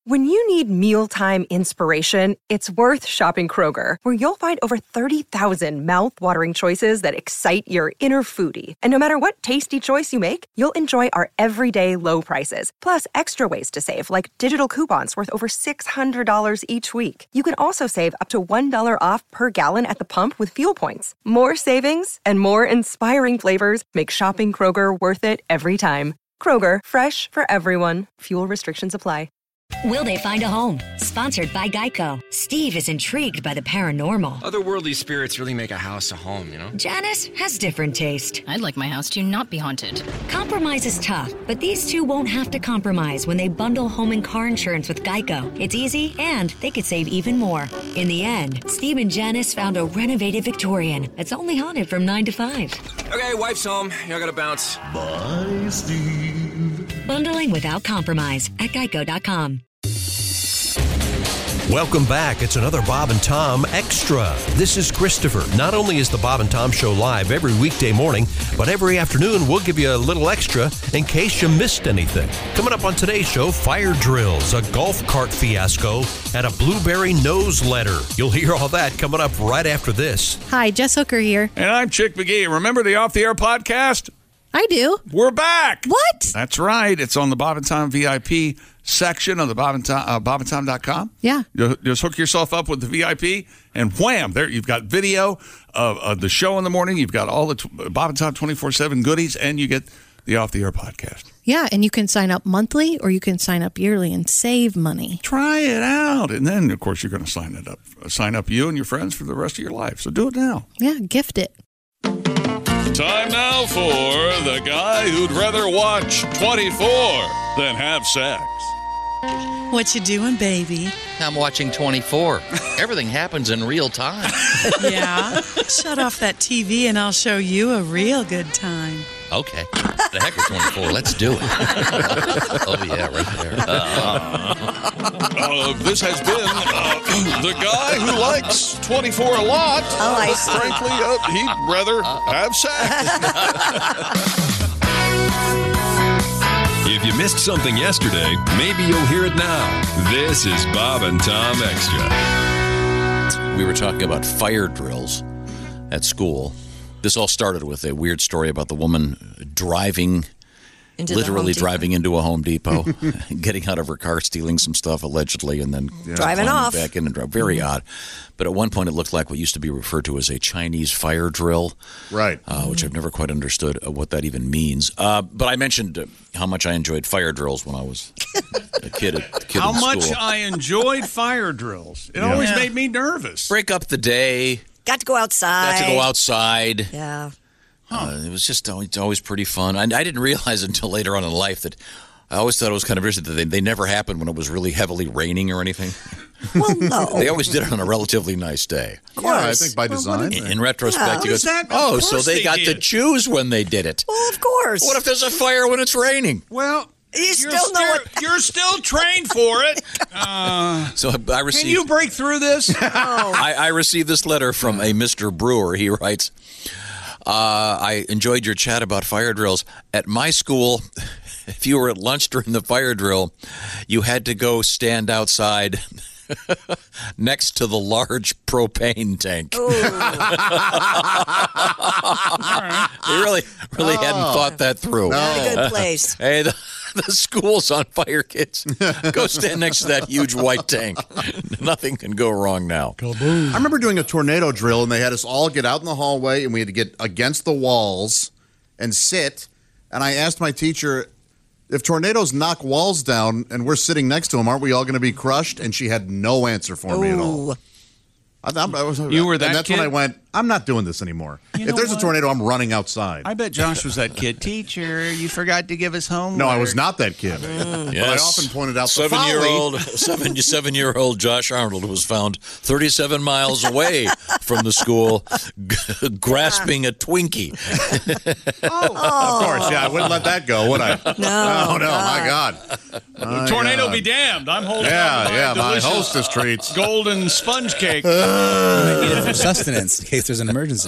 When you need mealtime inspiration, it's worth shopping Kroger, where you'll find over 30,000 mouth-watering choices that excite your inner foodie. And no matter what tasty choice you make, you'll enjoy our everyday low prices, plus extra ways to save, like digital coupons worth over $600 each week. You can also save up to $1 off per gallon at the pump with fuel points. More savings and more inspiring flavors make shopping Kroger worth it every time. Kroger, fresh for everyone. Fuel restrictions apply. Will they find a home? Sponsored by Geico. Steve is intrigued by the paranormal. Otherworldly spirits really make a house a home, you know? Janice has different taste. I'd like my house to not be haunted. Compromise is tough, but these two won't have to compromise when they bundle home and car insurance with Geico. It's easy, and they could save even more. In the end, Steve and Janice found a renovated Victorian that's only haunted from 9 to 5. Okay, wife's home. I gotta bounce. Bye, Steve. Bundling without compromise at Geico.com. Welcome back. It's another Bob and Tom Extra. This is Christopher. Not only is the Bob and Tom Show live every weekday morning, but every afternoon we'll give you a little extra in case you missed anything. Coming up on today's show, fire drills, a golf cart fiasco, and a blueberry nose letter. You'll hear all that coming up right after this. Hi, Jess Hooker here. And I'm Chick McGee. Remember the Off the Air podcast? I do. We're back. What? That's right. It's on the Bob and Tom VIP section of the bobandtom.com. Yeah. You just hook yourself up with the VIP, and wham, there you've got video of the show in the morning. You've got all the Bob and Tom 24/7 goodies, and you get the Off the Air podcast. Yeah, and you can sign up monthly or you can sign up yearly and save money. Try it out, and then of course you're going to sign up you and your friends for the rest of your life. So do it now. Yeah, gift it. Time now for the guy who'd rather watch 24 than have sex. What you doing, baby? I'm watching 24. Everything happens in real time. Yeah? Shut off that TV and I'll show you a real good time. Okay. The heck with 24. Let's do it. Oh, yeah, right there. This has been the guy who likes 24 a lot. Oh, I see. Frankly, he'd rather have sex. If you missed something yesterday, maybe you'll hear it now. This is Bob and Tom Extra. We were talking about fire drills at school. This all started with a weird story about the woman driving into a Home Depot, getting out of her car, stealing some stuff allegedly, and then driving off back in and drive. Very odd. But at one point, it looked like what used to be referred to as a Chinese fire drill, right? Which I've never quite understood what that even means. But I mentioned how much I enjoyed fire drills when I was a kid. How in much school. I enjoyed fire drills. It always made me nervous. Break up the day. Got to go outside. Yeah. It was just always pretty fun. I didn't realize until later on in life that I always thought it was kind of interesting that they never happened when it was really heavily raining or anything. Well, no. They always did it on a relatively nice day. Of course. Yeah, I think by design. In retrospect, you go, so they got to choose when they did it. Well, of course. What if there's a fire when it's raining? Well, you're still trained for it. So I received. Can you break through this? I received this letter from a Mr. Brewer. He writes, I enjoyed your chat about fire drills. At my school, if you were at lunch during the fire drill, you had to go stand outside next to the large propane tank. They really hadn't thought that through. Not a good place. Hey, the school's on fire, kids. Go stand next to that huge white tank. Nothing can go wrong now. I remember doing a tornado drill, and they had us all get out in the hallway, and we had to get against the walls and sit. And I asked my teacher, if tornadoes knock walls down and we're sitting next to them, aren't we all going to be crushed? And she had no answer for me at all. You were that and that's kid? when I went, I'm not doing this anymore. If there's a tornado, I'm running outside. I bet Josh was that kid. Teacher, you forgot to give us homework. No, I was not that kid. But I often pointed out the folly. Seven-year-old Josh Arnold was found 37 miles away from the school grasping a Twinkie. Of course, yeah. I wouldn't let that go, would I? No. No, my God. Tornado be damned. I'm holding on to my hostess treats. Golden sponge cake. I need it for sustenance in case if there's an emergency.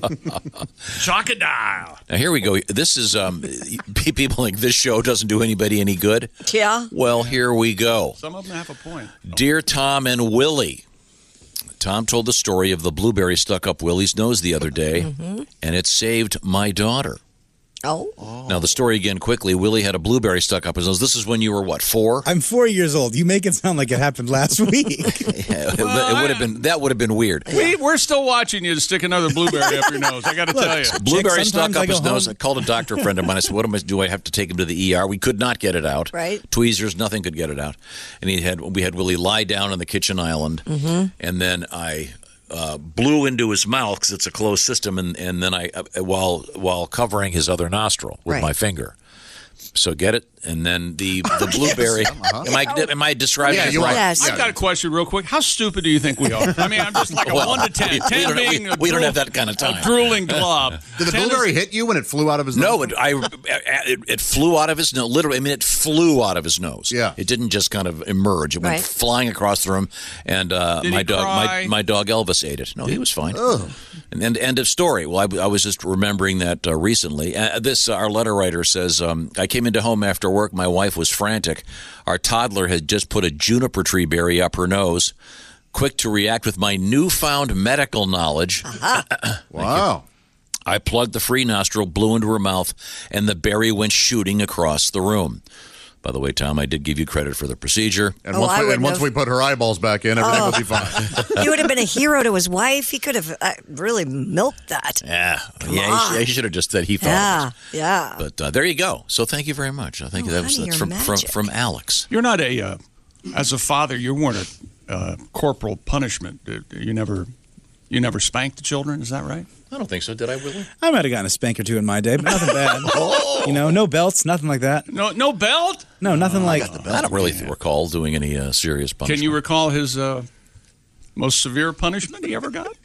Chocodile. Now, here we go. This is, people think this show doesn't do anybody any good. Yeah. Well, here we go. Some of them have a point. Dear Tom and Willie, Tom told the story of the blueberry stuck up Willie's nose the other day, and it saved my daughter. Oh. Now, the story again quickly. Willie had a blueberry stuck up his nose. This is when you were, what, 4? I'm 4 years old. You make it sound like it happened last week. Yeah, that would have been weird. We're still watching you to stick another blueberry up your nose. I got to tell you. Blueberry stuck up his home. nose. I called a doctor friend of mine. I said, do I have to take him to the ER? We could not get it out. Right. Tweezers, nothing could get it out. And we had Willie lie down on the kitchen island, and then I blew into his mouth because it's a closed system, and then I while covering his other nostril with my finger. So get it, and then the blueberry. Am I describing it right? Yes. I've got a question real quick. How stupid do you think we are? I mean, I'm just like a 1 to 10. 10 being we don't have that kind of time. A drooling glob. Did the blueberry hit you when it flew out of his nose? No, it flew out of his nose. Literally, I mean, it flew out of his nose. Yeah, it didn't just kind of emerge. It went flying across the room, and my dog Elvis ate it. No, he was fine. And end of story. Well, I was just remembering that recently. Our letter writer says, I came into home after work. My wife was frantic. Our toddler had just put a juniper tree berry up her nose. Quick to react with my newfound medical knowledge. Wow. I plugged the free nostril, blew into her mouth, and the berry went shooting across the room. By the way, Tom, I did give you credit for the procedure. And once we put her eyeballs back in, everything will be fine. You would have been a hero to his wife. He could have really milked that. Yeah. He should have just said he thought of it. Yeah. But there you go. So thank you very much. I think that's from Alex. You're not as a father, you weren't a corporal punishment. You never spanked the children, is that right? I don't think so. Did I, Willie? I might have gotten a spank or two in my day, but nothing bad. No belts, nothing like that. No belt? No, nothing like. I don't really recall doing any serious punishment. Can you recall his most severe punishment he ever got?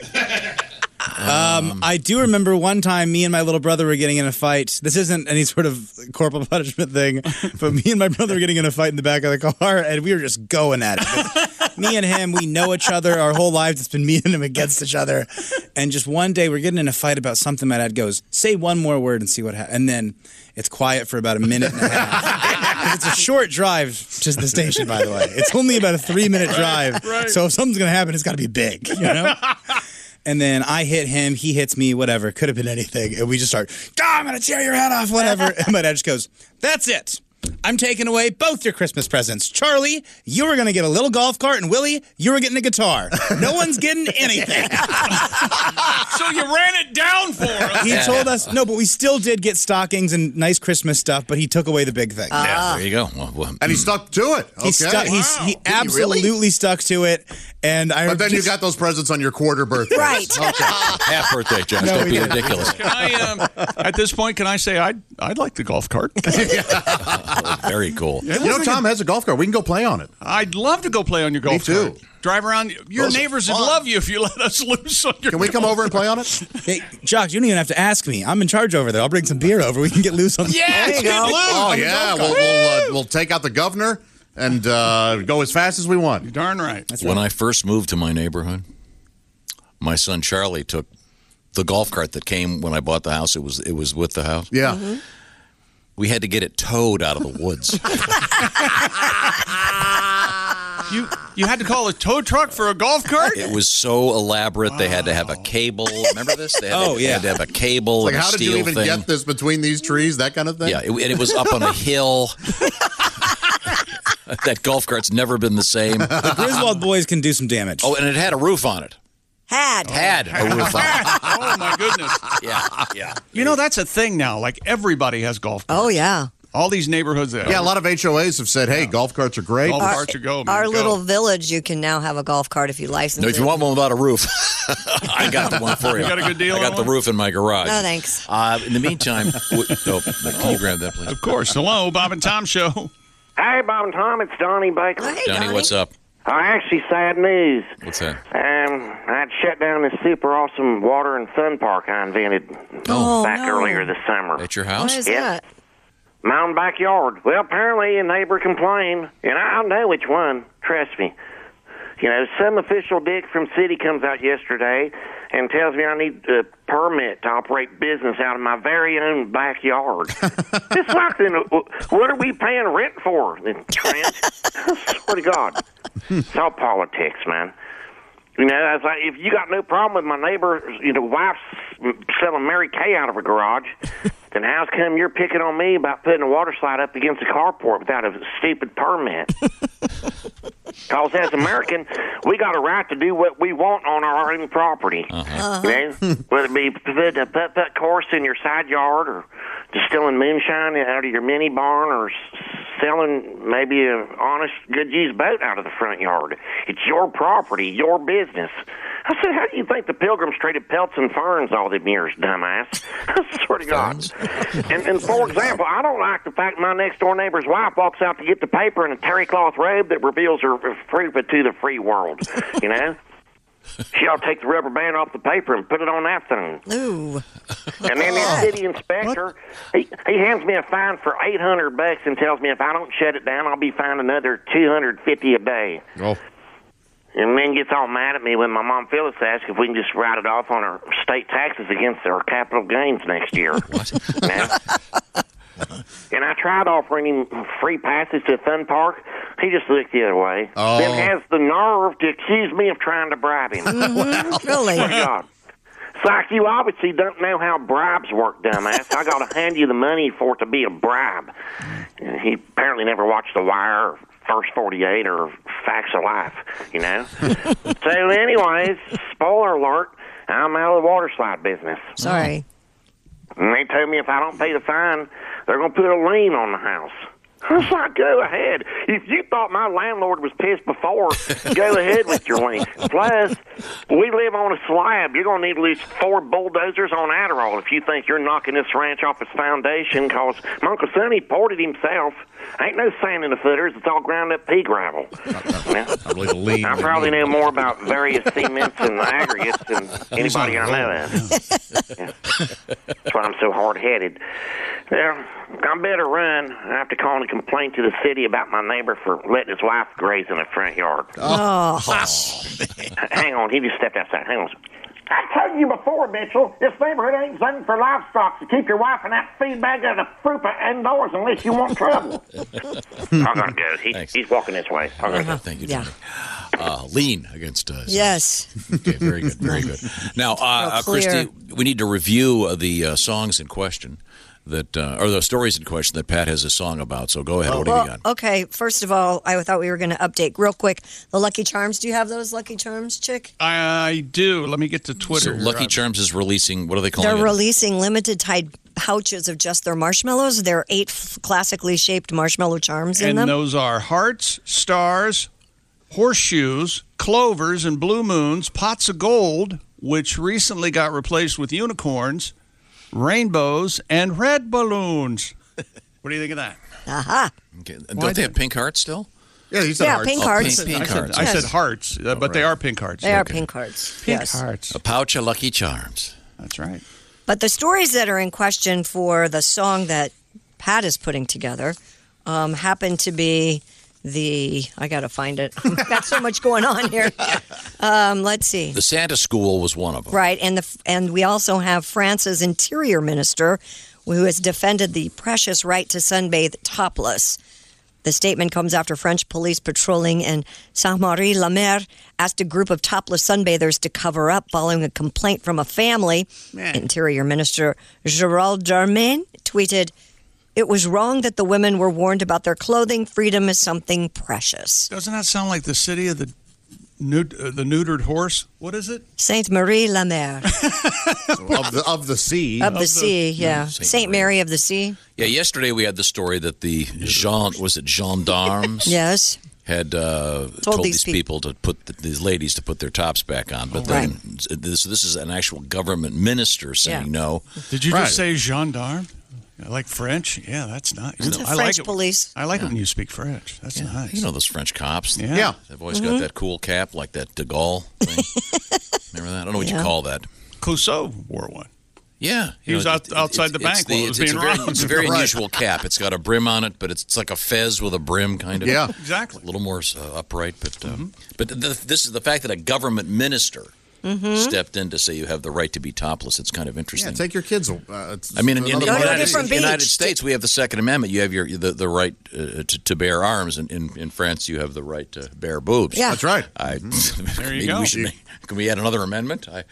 I do remember one time me and my little brother were getting in a fight. This isn't any sort of corporal punishment thing, but me and my brother were getting in a fight in the back of the car, and we were just going at it. Me and him, we know each other our whole lives. It's been me and him against each other. And just one day, we're getting in a fight about something. My dad goes, say one more word and see what happens. And then it's quiet for about a minute and a half. It's a short drive to the station, by the way. It's only about a 3-minute drive. Right. So if something's going to happen, it's got to be big, you know? And then I hit him, he hits me, whatever. Could have been anything. And we just start, I'm going to tear your head off, whatever. And my dad just goes, that's it. I'm taking away both your Christmas presents. Charlie, you were going to get a little golf cart, and Willie, you were getting a guitar. No one's getting anything. So you ran it down for us. He told us, no, but we still did get stockings and nice Christmas stuff, but he took away the big thing. Yeah, there you go. And he stuck to it. Okay. He absolutely stuck to it. But then you got those presents on your quarter birthday. Right. Okay. Half birthday, Josh. Don't be ridiculous. Can I, at this point, can I say I'd like the golf cart? Very cool. Tom has a golf cart. We can go play on it. I'd love to go play on your golf cart. Drive around. Your neighbors would love you if you let us loose on your Can we come over and play on it? Hey, Jock, you don't even have to ask me. I'm in charge over there. I'll bring some beer over. We can get loose on the there you go. Oh, yeah. We'll take out the governor and go as fast as we want. You're darn right. That's when I first moved to my neighborhood, my son Charlie took the golf cart that came when I bought the house. It was with the house. Yeah. Mm-hmm. We had to get it towed out of the woods. You had to call a tow truck for a golf cart? It was so elaborate. They had to have a cable. Remember this? They had to have a cable. Like, and how did you even get this between these trees? That kind of thing? Yeah, and it was up on a hill. That golf cart's never been the same. The Griswold boys can do some damage. Oh, and it had a roof on it. Had a roof on it. Oh, my goodness. Yeah. You know, that's a thing now. Like, everybody has golf carts. Oh, yeah. All these neighborhoods. Yeah, a lot of HOAs have said, hey, golf carts are great. Golf carts are go. Our little village, you can now have a golf cart if you license it. No, if you want one without a roof, I got the one for you. You got a good deal I got the roof in my garage. No, thanks. In the meantime, can you grab that, please? Of course. Hello, Bob and Tom Show. Hey, Bob and Tom, it's Donnie Baker. Hey, Johnny, what's up? Actually, sad news. What's that? I'd shut down this super awesome water and fun park I invented back earlier this summer. At your house? What is that? My own backyard. Well, apparently a neighbor complained, and I know which one. Trust me. You know, some official dick from city comes out yesterday and tells me I need a permit to operate business out of my very own backyard. It's like, then, what are we paying rent for? Trent? I swear to God. It's all politics, man. You know, I was like, if you got no problem with my neighbor, wife's selling Mary Kay out of her garage, then how's come you're picking on me about putting a water slide up against a carport without a stupid permit? Because as American, we got a right to do what we want on our own property. You know? Whether it be put a putt-putt course in your side yard, or distilling moonshine out of your mini barn, or selling maybe an honest, good-used boat out of the front yard. It's your property, your business. I said, how do you think the Pilgrims traded pelts and ferns all them years, dumbass? I swear to God. And for example, I don't like the fact my next-door neighbor's wife walks out to get the paper in a terry cloth robe that reveals her fruit to the free world, you know? She ought to take the rubber band off the paper and put it on that thing. Ooh. And then the city inspector, he hands me a fine for $800 and tells me if I don't shut it down, I'll be fined another $250 a day. Oh. And then gets all mad at me when my mom Phyllis asks if we can just write it off on our state taxes against our capital gains next year. And I tried offering him free passage to a fun park. He just looked the other way. Oh. Then has the nerve to accuse me of trying to bribe him. Really? Oh, God. It's like you obviously don't know how bribes work, dumbass. I got to hand you the money for it to be a bribe. And he apparently never watched The Wire, or First 48, or Facts of Life, you know? So anyways, spoiler alert, I'm out of the water slide business. Sorry. And they told me if I don't pay the fine, they're going to put a lien on the house. I was like, go ahead. If you thought my landlord was pissed before, go ahead with your lien. Plus, we live on a slab. You're going to need at least 4 bulldozers on Adderall if you think you're knocking this ranch off its foundation, because my Uncle Sonny poured it himself. Ain't no sand in the footers. It's all ground up pea gravel. I probably know more about various cements and aggregates than anybody I know of. That's why I'm so hard-headed. Well, I better run. I have to call and complain to the city about my neighbor for letting his wife graze in the front yard. Oh. Hang on. He just stepped outside. Hang on. I told you before, Mitchell, this neighborhood ain't zoned for livestock, so keep your wife and that feed bag of the frupa indoors unless you want trouble. I gotta go. He's walking this way. Thank you, Johnny. Lien against us. Yes. Okay, very good, very good. Now, Christy, we need to review the songs in question. Or the stories in question that Pat has a song about. So go ahead. What do you got? Okay, first of all, I thought we were going to update real quick the Lucky Charms. Do you have those Lucky Charms, Chick? I do. Let me get to Twitter. So Lucky Charms is releasing, what are they calling it? They're releasing limited time pouches of just their marshmallows. There are 8 classically shaped marshmallow charms in them. And those are hearts, stars, horseshoes, clovers, and blue moons, pots of gold, which recently got replaced with unicorns, rainbows, and red balloons. What do you think of that? Aha. Okay. Don't they have pink hearts still? Yeah, you said hearts. Pink hearts. Pink hearts. I said hearts, but they are pink hearts. They are pink hearts. Pink hearts. A pouch of Lucky Charms. That's right. But the stories that are in question for the song that Pat is putting together happen to be I got to find it. I've got so much going on here. Let's see. The Santa School was one of them. Right, and we also have France's interior minister who has defended the precious right to sunbathe topless. The statement comes after French police patrolling in Saint-Marie-la-Mer asked a group of topless sunbathers to cover up following a complaint from a family. Interior Minister Gérald Darmanin tweeted, "It was wrong that the women were warned about their clothing. Freedom is something precious." Doesn't that sound like the city of the neutered horse? What is it? Saint-Marie-la-Mer. of the sea. Of the sea, yeah. Saint Mary of the Sea. Yeah, yesterday we had the story that the gendarmes yes. had told these people to these ladies to put their tops back on, but then this is an actual government minister saying no. Did you just say gendarme? Like French? Yeah, that's nice. I like it. Police. I like it when you speak French. That's nice. You know those French cops? Yeah. They've always got that cool cap like that de Gaulle thing. Remember that? I don't know what you call that. Clouseau wore one. Yeah. He was outside the bank while it was being robbed. It's a very unusual cap. It's got a brim on it, but it's like a fez with a brim kind of. Yeah, exactly. A little more upright. But this is the fact that a government minister stepped in to say you have the right to be topless. It's kind of interesting. Yeah, take your kids. I mean, in the United States, we have the Second Amendment. You have the right to bear arms. In France, you have the right to bear boobs. Yeah. That's right. There you go. Can we add another amendment? I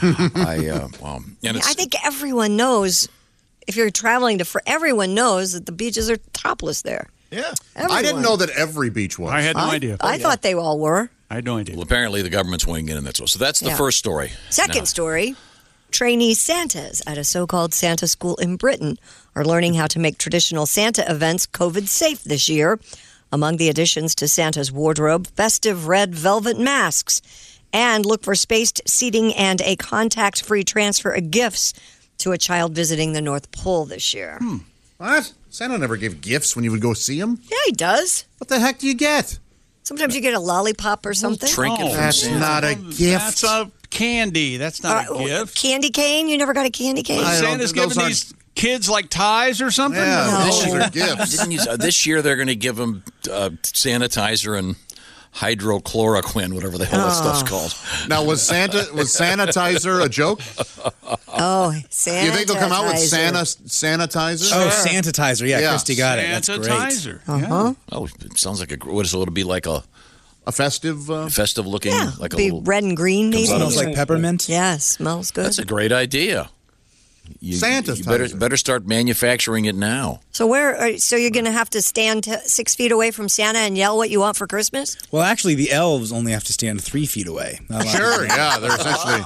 think everyone knows, if you're traveling everyone knows that the beaches are topless there. Yeah. Everyone. I didn't know that every beach was. I had no idea. I thought they all were. I had no idea. Well, apparently the government's weighing in on that. So that's the first story. Second story, trainee Santas at a so-called Santa school in Britain are learning how to make traditional Santa events COVID-safe this year. Among the additions to Santa's wardrobe, festive red velvet masks, and look for spaced seating and a contact-free transfer of gifts to a child visiting the North Pole this year. What? Santa never gave gifts when you would go see him? Yeah, he does. What the heck do you get? Sometimes you get a lollipop or something. That's not a gift. That's a candy. That's not a gift. Candy cane? You never got a candy cane? Santa's giving these kids like ties or something? Yeah, those are gifts. This year they're going to give them sanitizer and hydrochloroquine, whatever the hell that stuff's called. Now, was sanitizer a joke? Oh, sanitizer. You think they'll come out with sanitizer? Oh, sanitizer. Yeah, Christy got it. That's great. Sanitizer. Uh-huh. Oh, it sounds like what is it? Would be like a festive looking, like be red and green, maybe. Smells like peppermint. Yeah, smells good. That's a great idea. Santa. You better start manufacturing it now. So so you're going to have to stand 6 feet away from Santa and yell what you want for Christmas? Well, actually, the elves only have to stand 3 feet away. Sure, yeah, they're essentially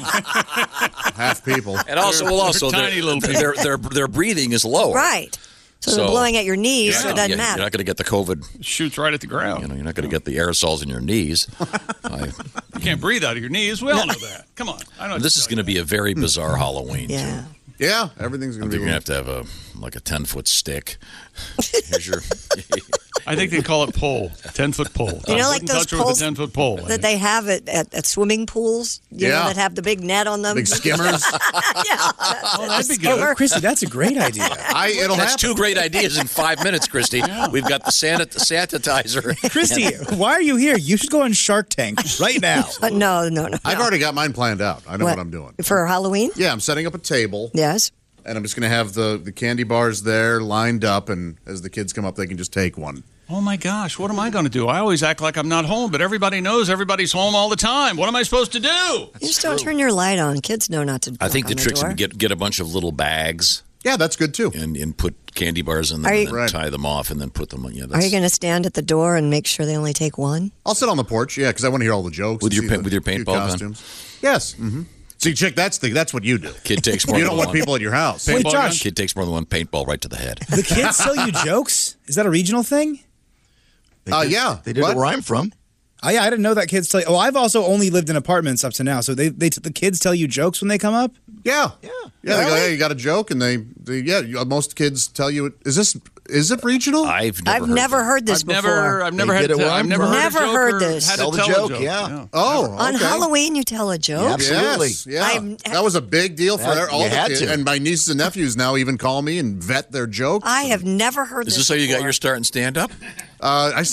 half people. And also, tiny little people. Their breathing is lower. Right. So they're blowing at your knees, so it doesn't matter. You're not going to get the COVID. Shoots right at the ground. You're not going to get the aerosols in your knees. You can't breathe out of your knees. We all know that. Come on. I know. This is going to be a very bizarre Halloween. Yeah. Yeah, everything's going to be. You're going to have a 10-foot stick. Here's your. I think they call it pole, 10-foot pole. You know, like those poles with a 10-foot pole that they have at swimming pools. You know, that have the big net on them. Big skimmers. That'd be good. Christy, that's a great idea. That's 2 great ideas in 5 minutes, Christy. Yeah. We've got the sanitizer. Christy, why are you here? You should go on Shark Tank right now. No. I've already got mine planned out. I know what I'm doing. For Halloween? Yeah, I'm setting up a table. Yes. And I'm just going to have the candy bars there lined up, and as the kids come up, they can just take one. Oh, my gosh. What am I going to do? I always act like I'm not home, but everybody knows everybody's home all the time. What am I supposed to do? You just don't turn your light on. Kids know not to. I think the trick is to get a bunch of little bags. Yeah, that's good, too. And put candy bars in them and then tie them off and then put them on. Yeah, are you going to stand at the door and make sure they only take one? I'll sit on the porch, because I want to hear all the jokes. With your paintball gun? Yes. Mm-hmm. See, Chick, that's what you do. Kid takes more you than don't want one. people at your house. Wait, Josh. Kid takes more than one paintball right to the head. The kids tell you jokes? Is that a regional thing? Yeah. They did where I'm from. I didn't know that kids tell you. Oh, I've also only lived in apartments up to now. So the kids tell you jokes when they come up? Yeah. They go, hey, you got a joke? And most kids tell you, is it regional? I've never heard this before. I've never heard this. Had tell to the tell joke, a joke. yeah. Oh, okay. On Halloween, you tell a joke? Yeah, absolutely. Yes, yeah. That was a big deal for all the kids. And my nieces and nephews now even call me and vet their jokes. I have never heard this. Is this how you got your start in stand-up? I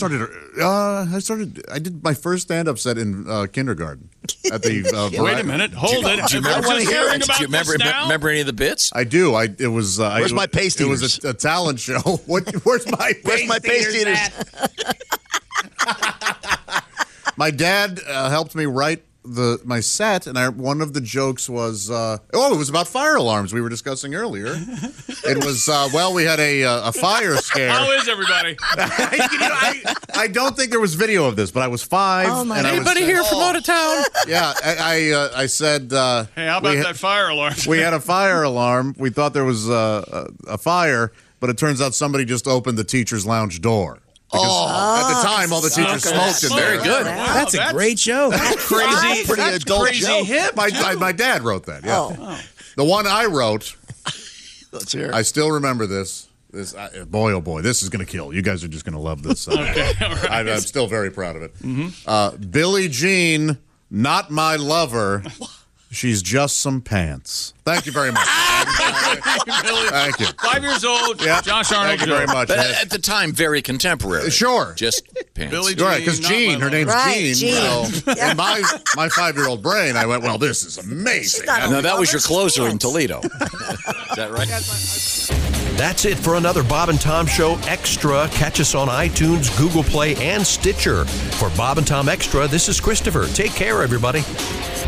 did my first stand-up set in kindergarten at the. Wait a minute, hold it. Do you remember any of the bits? I do. Where's my pasty? It was a talent show. Where's my pasty eaters? My dad helped me write my set, and one of the jokes was it was about fire alarms we were discussing earlier. It was we had a fire scare. How is everybody? I don't think there was video of this, but I was 5. Oh, and anybody here from out of town? Yeah, I said. Hey, how about that fire alarm? We had a fire alarm. We thought there was a fire, but it turns out somebody just opened the teacher's lounge door. Because at the time, all the teachers smoked in there. Very good. Wow, That's a great joke. Crazy, pretty adult joke. hip. My dad wrote that. Yeah. The one I wrote. Let's hear it. I still remember this. Boy, oh boy, this is going to kill. You guys are just going to love this. Okay, all right. I'm still very proud of it. Billie Jean, not my lover. She's just some pants. Thank you very much. Thank you. 5 years old, Yeah. Josh Arnold. Thank you very much. But at the time, very contemporary. Sure. Just pants. Billie You're right, because Jean, Jean, her name's Right, Jean. Jean. Well, in my 5-year-old brain, I went, well, this is amazing. No, that was your closer in Toledo. Is that right? That's it for another Bob and Tom Show Extra. Catch us on iTunes, Google Play, and Stitcher. For Bob and Tom Extra, this is Christopher. Take care, everybody.